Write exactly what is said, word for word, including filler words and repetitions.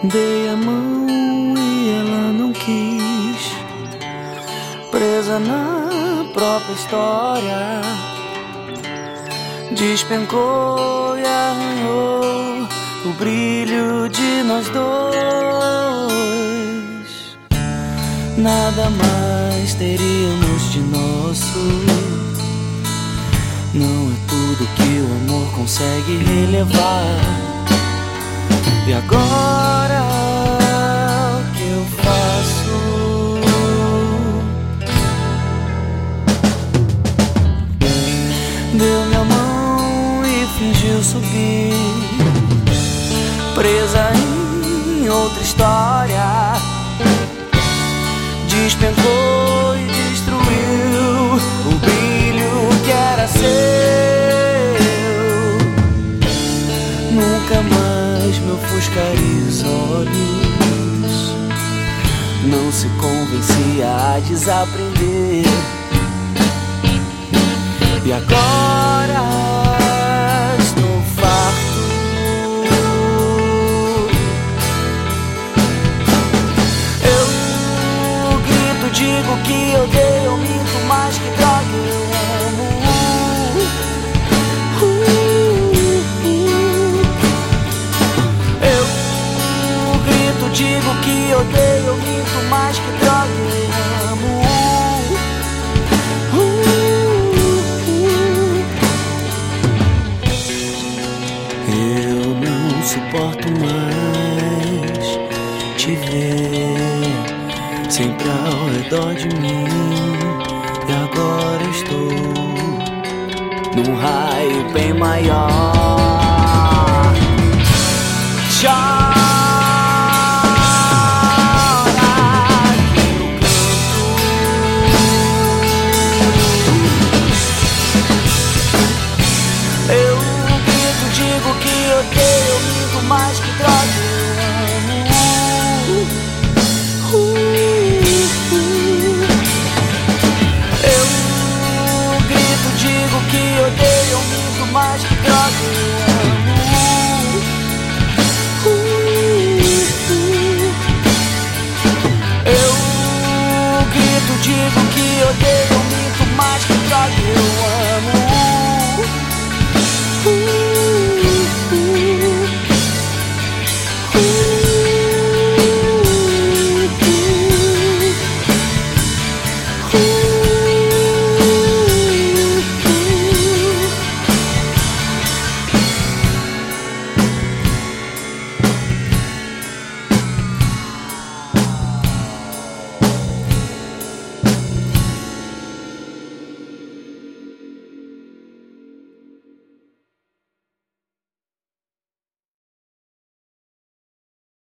Dei a mão e ela não quis, presa na própria história, despencou e arranhou o brilho de nós dois. Nada mais teríamos de nosso. Não é tudo que o amor consegue relevar. E agora o que eu faço? Deu minha mão e fingiu subir, presa em outra história, despencou e destruiu o brilho que era seu. Nunca mais me ofuscaria os olhos, não se convencia a desaprender. E agora estou farto. Eu grito, digo que odeio, eu minto mais que droga eu amo. Digo que odeio, eu minto mais que droga eu amo. Eu não suporto mais te ver sempre ao redor de mim. E agora estou num raio bem maior. Tchau.